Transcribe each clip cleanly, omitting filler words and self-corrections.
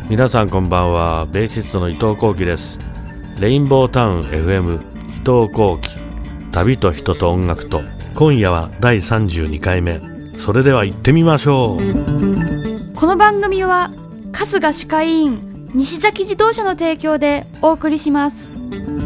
皆さんこんばんは。ベーシストの伊藤幸喜です。レインボータウン FM 伊藤幸喜、旅と人と音楽と、今夜は第32回目。それでは行ってみましょう。 この番組は春日歯科医院西崎自動車の提供でお送りします。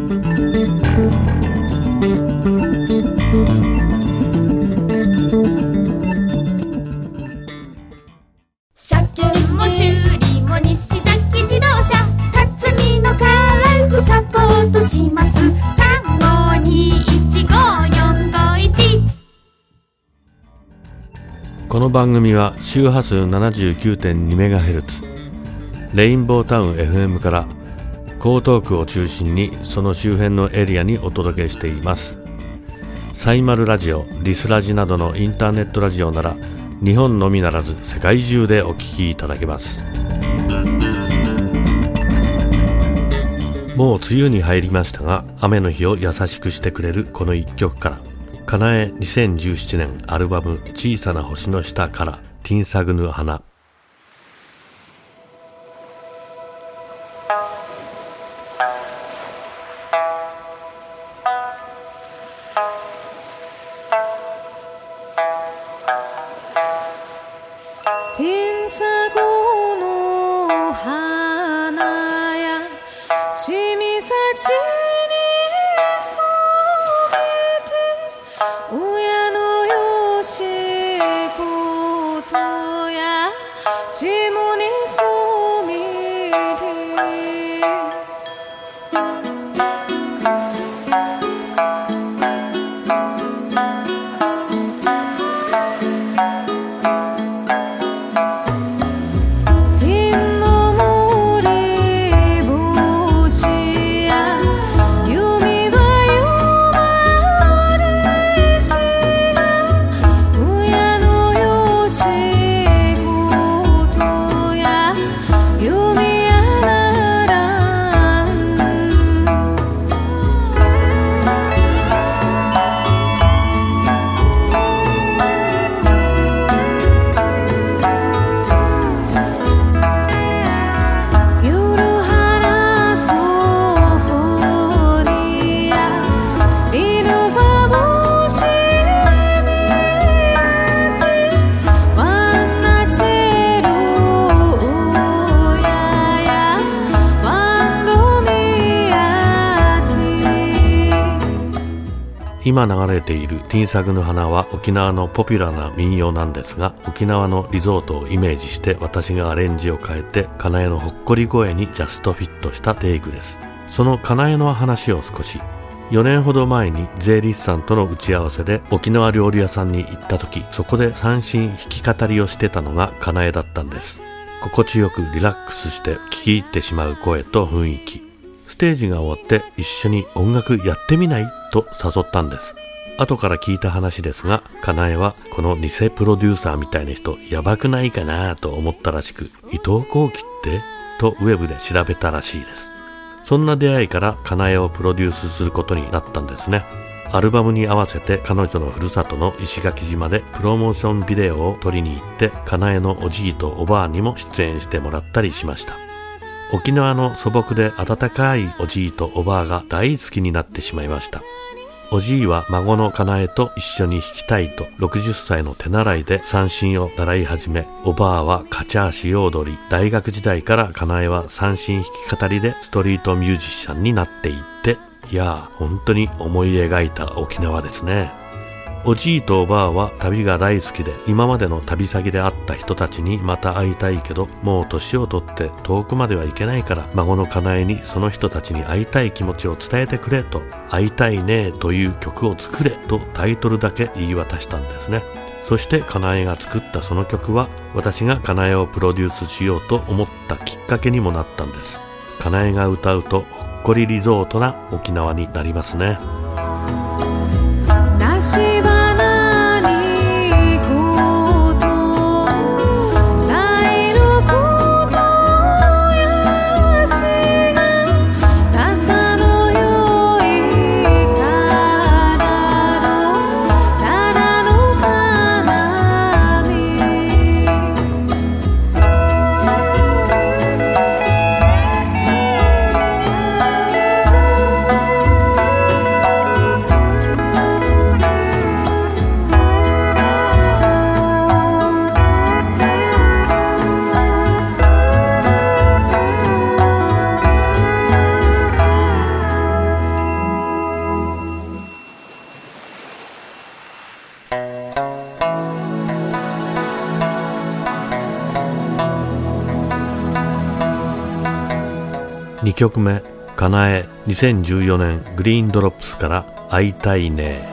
車検も修理も西崎自動車、辰巳のカライフサポートします。35215451。 この番組は周波数 79.2MHz レインボータウン FM から江東区を中心にその周辺のエリアにお届けしています。サイマルラジオ、リスラジなどのインターネットラジオなら日本のみならず世界中でお聞きいただけます。もう梅雨に入りましたが、雨の日を優しくしてくれるこの一曲から、かなえ2017年アルバム小さな星の下からティンサグヌ花。 ティンサグの花やちみさちに染めて、親のよしことやちもに染みて、 今流れているティンサグヌ花は沖縄のポピュラーな民謡なんですが、沖縄のリゾートをイメージして私がアレンジを変えて、かなえのほっこり声にジャストフィットしたテイクです。そのかなえの話を少し。4年ほど前に税理士さんとの打ち合わせで沖縄料理屋さんに行った時、そこで三線弾き語りをしてたのがかなえだったんです。心地よくリラックスして聴き入ってしまう声と雰囲気。ステージが終わって一緒に音楽やってみないと誘ったんです。後から聞いた話ですが、かなえはこの偽プロデューサーみたいな人やばくないかなと思ったらしく、伊藤幸喜ってとウェブで調べたらしいです。そんな出会いからかなえをプロデュースすることになったんですね。アルバムに合わせて彼女のふるさとの石垣島でプロモーションビデオを撮りに行って、かなえのおじいとおばあにも出演してもらったりしました。沖縄の素朴で温かいおじいとおばあが大好きになってしまいました。おじいは孫のかなえと一緒に弾きたいと60歳の手習いで三振を習い始め、おばあはカチャーシを踊り、大学時代からかなえは三振弾き語りでストリートミュージシャンになっていって、いやー本当に思い描いた沖縄ですね。おじいとおばあは旅が大好きで、今までの旅先で会った人たちにまた会いたいけど、もう年を取って遠くまでは行けないから、孫のかなえにその人たちに会いたい気持ちを伝えてくれと、会いたいねという曲を作れとタイトルだけ言い渡したんですね。そしてかなえが作ったその曲は、私がかなえをプロデュースしようと思ったきっかけにもなったんです。かなえが歌うとほっこりリゾートな沖縄になりますね。 2曲目、かなえ、2014年グリーンドロップスから会いたいね。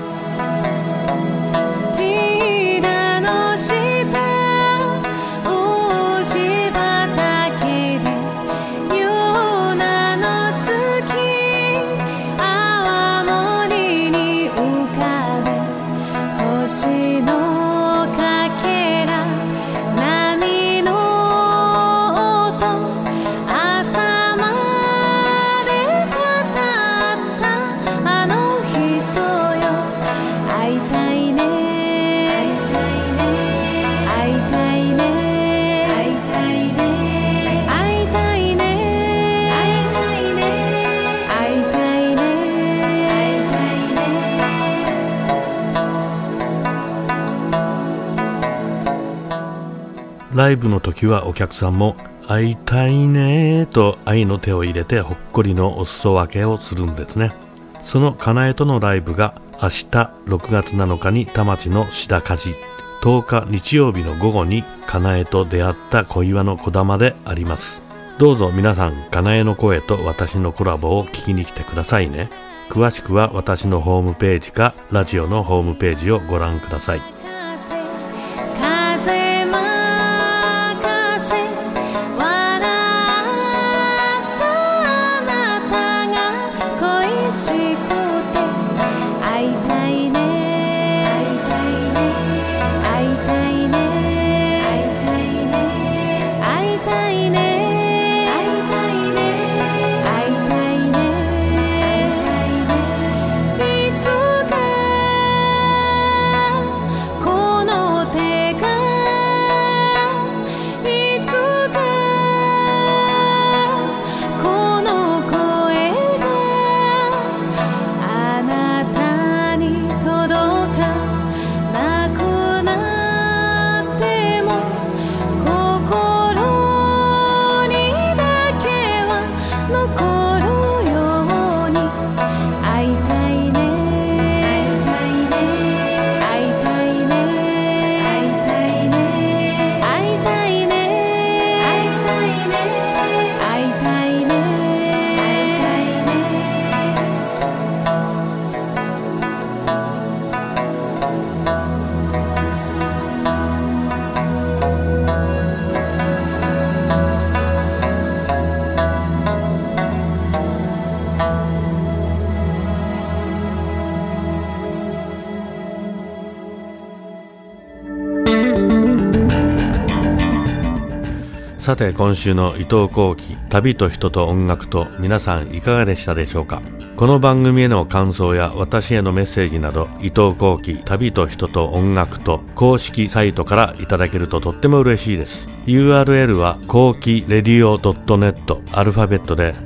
ティーダの下大芝畑で夜なの月泡盛に浮かべ星のかけら波の音朝まで語ったあの人よ会いたいね会いたいね会いたいね会いたいね会いたいね会いたいね会いたいねライブの時はお客さんも会いたいねと愛の手を入れてほっこりのお裾分けをするんですね。そのかなえとのライブが明日6月7日に田町の志田鍛冶、10日日曜日の午後にかなえと出会った小岩のこだまであります。どうぞ皆さんかなえの声と私のコラボを聞きに来てくださいね。詳しくは私のホームページかラジオのホームページをご覧ください。 風任せ笑ったあなたが恋しくて会いたいね会いたいね会いたいね会いたいね会いたいね会いたいねいつかこの手がいつかこの声があなたに届かなくなっても心にだけは残るように会いたいね会いたいね会いたいね会いたいね会いたいね会いたいね会いたいね会いたいねさて今週の伊藤幸喜旅と人と音楽と皆さんいかがでしたでしょうか。この番組への感想や私へのメッセージなど伊藤幸喜旅と人と音楽と公式サイトからいただけるととっても嬉しいです。 URL は幸喜レディオ .net アルファベットで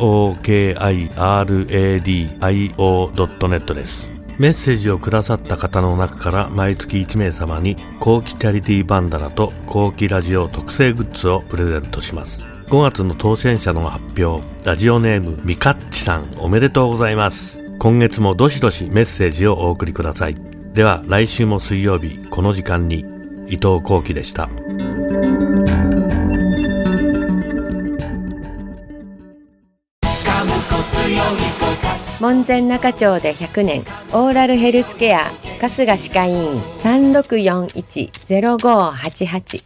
KOKIRADIO.net です。メッセージをくださった方の中から毎月1名様に幸喜チャリティーバンダナと幸喜ラジオ特製グッズをプレゼントします。5月の当選者の発表、ラジオネームみかっちさんおめでとうございます。今月もどしどしメッセージをお送りください。では来週も水曜日この時間に。伊藤幸喜でした。 門前仲町で100年オーラルヘルスケア春日歯科医院 3641-0588。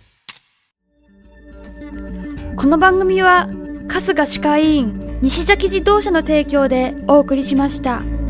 この番組は春日歯科医院西崎自動車の提供でお送りしました。